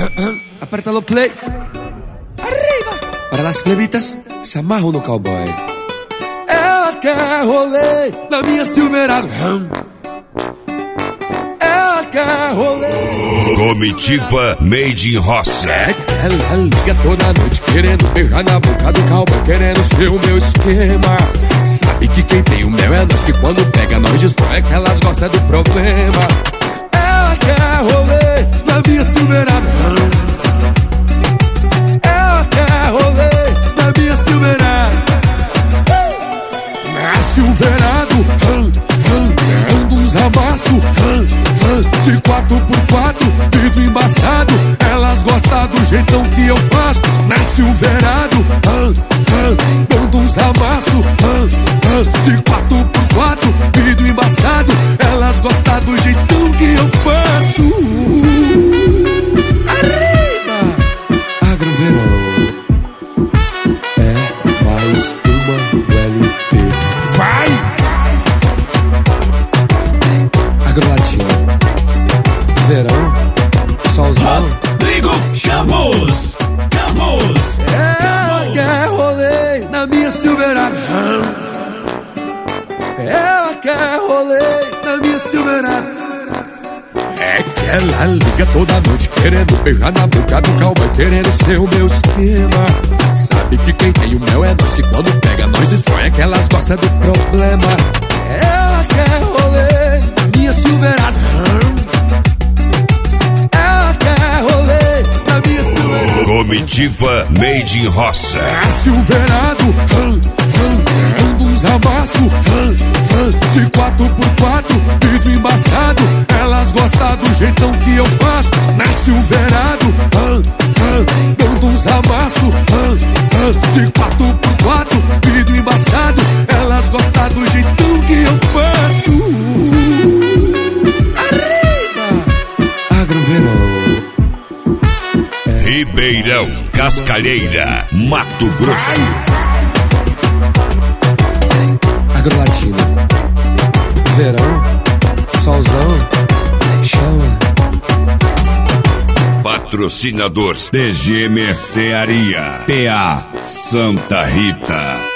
Aperta no play. Arriba. Para las plebitas se amarram no cowboy. Ela quer rolê na minha Silverado. Ela quer rolê. Comitiva Made in Roça. É que ela liga toda noite querendo beijar na boca do cowboy, querendo ser o meu esquema. Sabe que quem tem o mel é nós, que quando pega nós destrói, é que elas gostam do problema. Ela quer rolê na minha Silverado. Ela quer rolê na minha Silverado. Na Silverado, dando uns amassos, de 4x4, vidro embaçado. Elas gostam do jeitão que eu faço. Na Silverado, dando uns amassos, de 4x4, vidro embaçado. Elas gostam do jeitão que eu faço. Arriba! Agroverão é mais uma LP. Vai! Agrolatino, verão, solzão. Rodrigo Campos. Ela quer rolê na minha Silverado. Ela quer rolê na minha Silverado. É que ela liga toda noite querendo beijar na boca do cowboy, querendo ser o meu esquema. Sabe que quem tem o mel é nós, que quando pega nós destrói, é que elas gostam do problema. Ela quer rolê na minha Silverado. Ela quer rolê na minha Silverado. Comitiva Made in Roça. É Silverado, dando uns amassos, de 4x4, vidro embaçado. Elas gostam do jeitão que eu faço. Na Silverado, dando uns amassos, de 4x4, vidro embaçado. Elas gostam do jeitão que eu faço. Arriba! Agroverão. Ribeirão, Cascalheira, Mato Grosso. Agrolatino, verão, solzão, chama. Patrocinador DG Mercearia, PA Santa Rita.